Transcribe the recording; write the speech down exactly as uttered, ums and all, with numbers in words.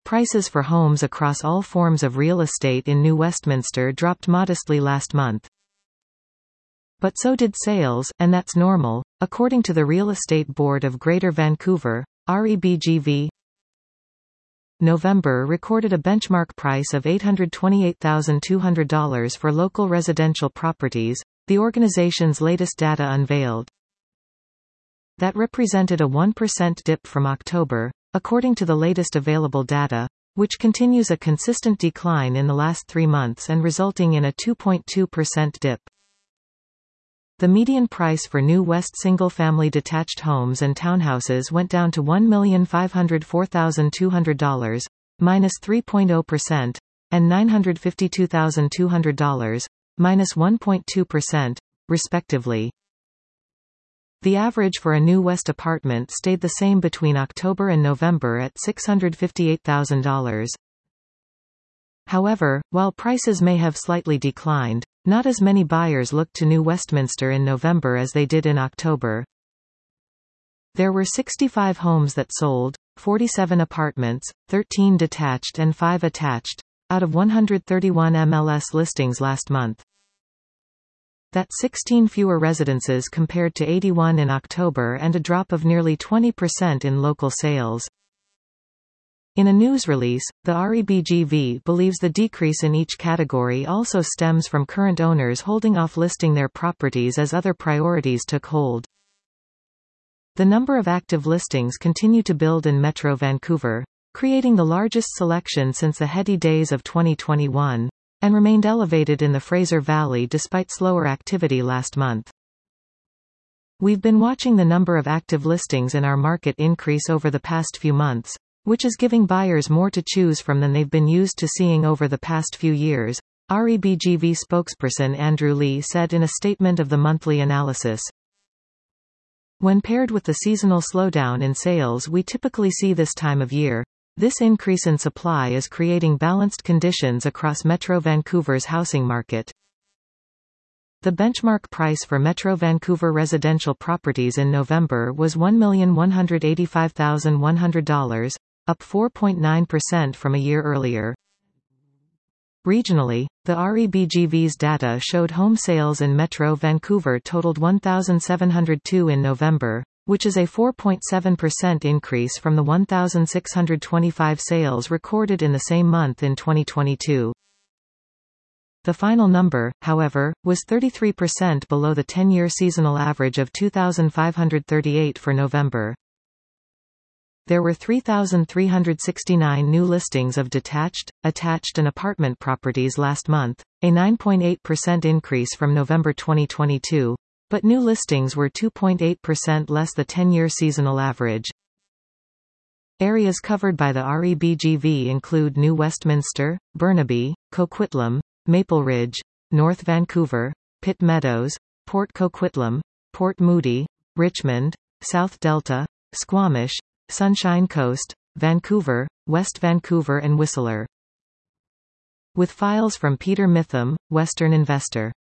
prices for homes across all forms of real estate in New Westminster dropped modestly last month. But so did sales, and that's normal, according to the Real Estate Board of Greater Vancouver, R E B G V. November recorded a benchmark price of eight hundred twenty-eight thousand two hundred dollars for local residential properties, the organization's latest data unveiled. That represented a one percent dip from October, according to the latest available data, which continues a consistent decline in the last three months and resulting in a two point two percent dip. The median price for new West single-family detached homes and townhouses went down to one million five hundred four thousand two hundred dollars, minus three point zero percent, and nine hundred fifty-two thousand two hundred dollars, minus one point two percent, respectively. The average for a new West apartment stayed the same between October and November at six hundred fifty-eight thousand dollars. However, while prices may have slightly declined, not as many buyers looked to New Westminster in November as they did in October. There were sixty-five homes that sold, forty-seven apartments, thirteen detached and five attached, out of one hundred thirty-one M L S listings last month. That's sixteen fewer residences compared to eighty-one in October and a drop of nearly twenty percent in local sales. In a news release, the R E B G V believes the decrease in each category also stems from current owners holding off listing their properties as other priorities took hold. The number of active listings continue to build in Metro Vancouver, creating the largest selection since the heady days of twenty twenty-one, and remained elevated in the Fraser Valley despite slower activity last month. We've been watching the number of active listings in our market increase over the past few months, which is giving buyers more to choose from than they've been used to seeing over the past few years, R E B G V spokesperson Andrew Lee said in a statement of the monthly analysis. When paired with the seasonal slowdown in sales we typically see this time of year, this increase in supply is creating balanced conditions across Metro Vancouver's housing market. The benchmark price for Metro Vancouver residential properties in November was one million one hundred eighty-five thousand one hundred dollars, up four point nine percent from a year earlier. Regionally, the R E B G V's data showed home sales in Metro Vancouver totaled one thousand seven hundred two in November, which is a four point seven percent increase from the one thousand six hundred twenty-five sales recorded in the same month in twenty twenty-two. The final number, however, was thirty-three percent below the ten-year seasonal average of two thousand five hundred thirty-eight for November. There were three thousand three hundred sixty-nine new listings of detached, attached and apartment properties last month, a nine point eight percent increase from November twenty twenty-two, but new listings were two point eight percent less the ten-year seasonal average. Areas covered by the R E B G V include New Westminster, Burnaby, Coquitlam, Maple Ridge, North Vancouver, Pitt Meadows, Port Coquitlam, Port Moody, Richmond, South Delta, Squamish, Sunshine Coast, Vancouver, West Vancouver and Whistler. With files from Peter Mitham, Western Investor.